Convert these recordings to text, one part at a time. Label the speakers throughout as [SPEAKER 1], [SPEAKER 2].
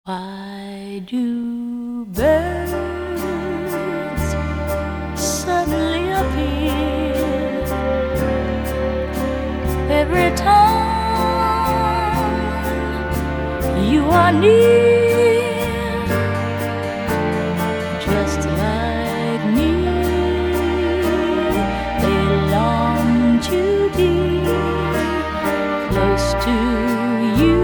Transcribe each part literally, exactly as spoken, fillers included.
[SPEAKER 1] Why do birds suddenly appear every time you are near? Just like me, they long to be close to you.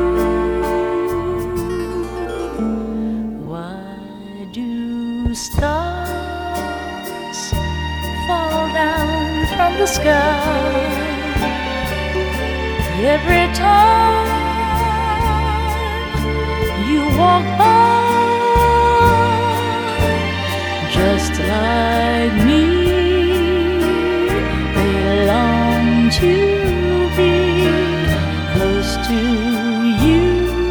[SPEAKER 1] Do stars fall down from the sky every time you walk by? Just like me, they long to be close to you.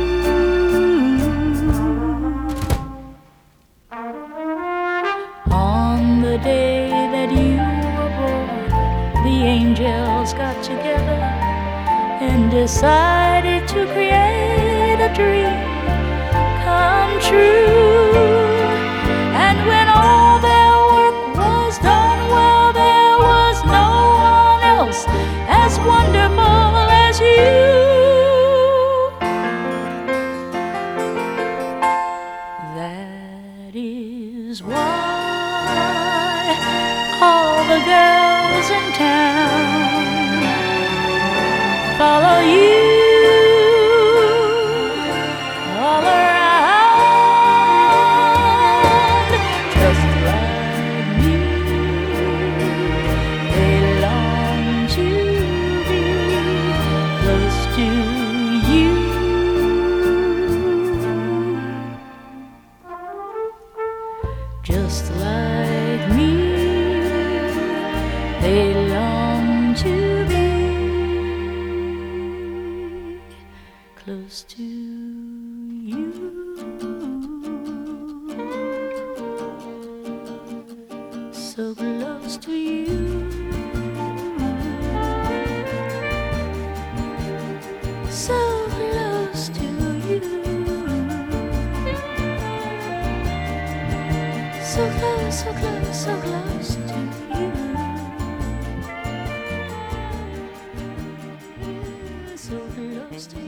[SPEAKER 1] On the day that you were born, the angels got together and decided to create a dream come true. And when all their work was done, well, there was no one else as wonderful as you. That is why all the girls in town follow you all around. Just like me, they long to be close to you. Just like me, they long to be close to you. So close to you. So close to you. So close, so close, so close to you. So close to you.